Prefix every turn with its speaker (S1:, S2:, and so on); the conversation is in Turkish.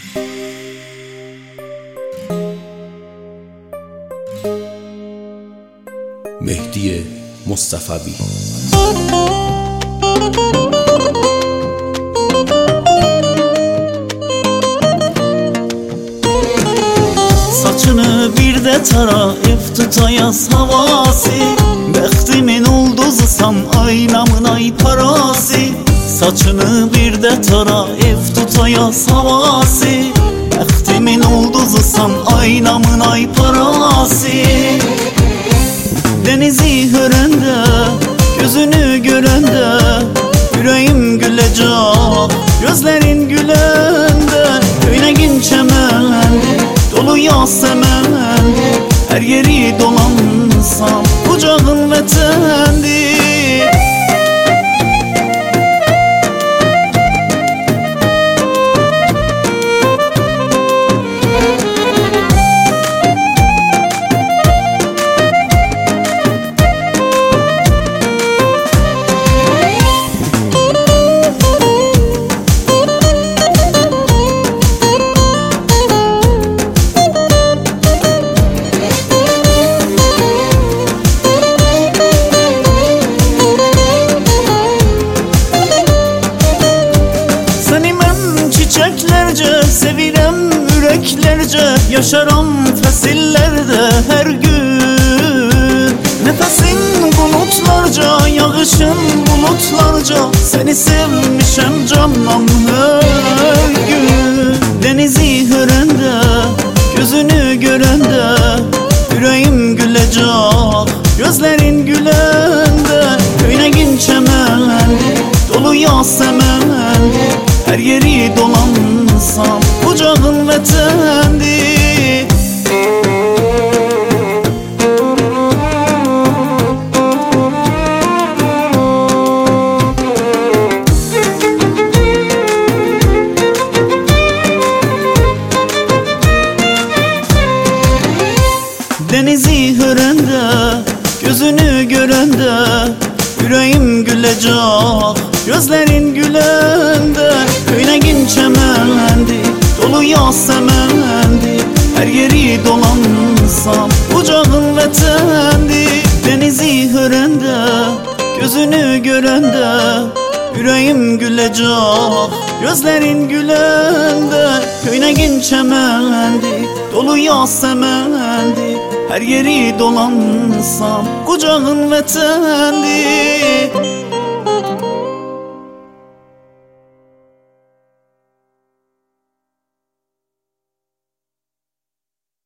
S1: مهدی مصطفوی.
S2: Saçını bir de tara, ev tutayas havası. Bektimin ulduzusam, aynamın ay parası. Saçını bir de tara, ev tutayas havası. Bektimin ulduzusam, aynamın ay parası. Denizi hörende, gözünü görende, yüreğim gülecek, gözlerin gülende. Köynegin çemendi, dolu yasemendi, her yeri dolansam kucağın vatendi. Çiçeklerce sevirem yüreklerce, yaşaram fesillerde her gün. Nefesin bulutlarca, yağışın bulutlarca, seni sevmişem canım her gün. Denizi hörende, gözünü görende, yüreğim gülecek, gözlerin gülende. Köynegin çemendi, dolu yasemendi, her yeri dolansam kucağın vatendi. Denizi hörende, gözünü görende, yüreğim gülecek, gözlerin gülende. Köynegin çemendi, dolu yasemendi, her yeri dolansam kucağın vatendi. Denizi hörende, gözünü görende, yüreğim gülecek, gözlerin gülende. Köynegin çemendi, dolu yasemendi, her yeri dolansam kucağın vatendi.